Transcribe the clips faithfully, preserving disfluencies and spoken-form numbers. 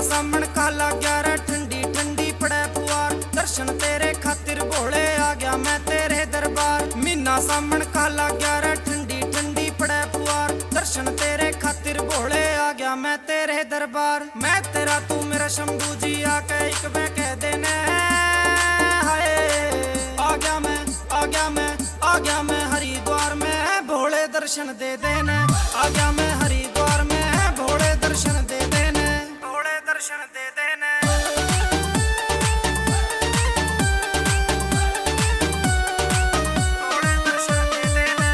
सामण काला ग्यारह ठंडी ठंडी पड़े पुआर। दर्शन तेरे खातिर भोले आ गया मैं तेरे दरबार। मीना सामण काला ग्यारह ठंडी ठंडी पड़े पुआर। दर्शन तेरे खातिर भोले आ गया मैं तेरे दरबार। मैं तेरा तू मेरा शंभू जी आके एक वे कह देने हाय। आ गया मैं आ गया मैं आ गया मैं हरिद्वार में भोले दर्शन दे देने। आ गया मैं हरिद्वार में भोले दर्शन दे देने। भोले दर्शन दे देने। भोले दर्शन दे देने।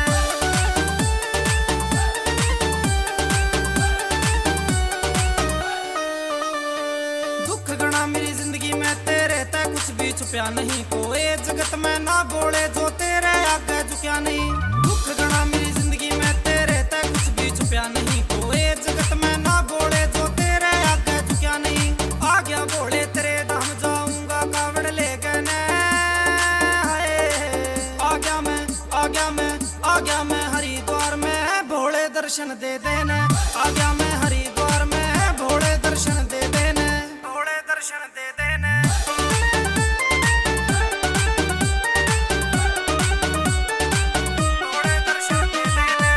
दुख गणा मेरी जिंदगी में तेरे तय कुछ भी छुपया नहीं। कोई जगत में ना बोले जो तेरे आगे झुकया नहीं। दुख गणा मेरी जिंदगी में तेरे तय कुछ भी छुपया नहीं। कोई जगत में ना बोले जो तेरे आगे झुकया नहीं। आ गया भोले तेरे धाम जाऊंगा कावड़ लेके ने हाय। आ गया मैं आ गया मैं आ गया मैं हरिद्वार में भोले दर्शन दे देने। आ गया मैं हरिद्वार में भोले दर्शन दे देने। भोले दर्शन दे देने। भोले दर्शन दे देने।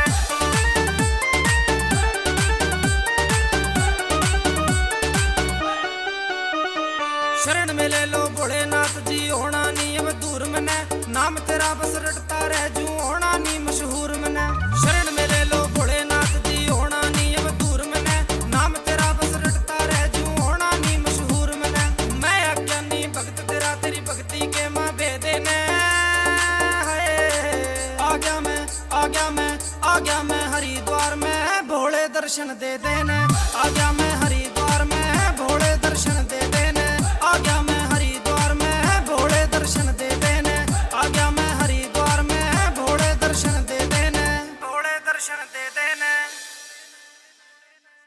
शरण में ले लो भोलेनाथ जी होना नी अब दूर मने। नाम तेरा बस रटता रह जू होना नी मशहूर मने। शरण में ले लो भोलेनाथ जी होना नी अब दूर मने। नाम तेरा बस रटता रह जू होना नी मशहूर मने। मैं अज्ञानी भक्त तेरा तेरी भक्ति के मां भेदे ने हाय। आ गया मैं आ गया मैं आ गया मैं हरिद्वार में भोले दर्शन दे देने। आ गया मैं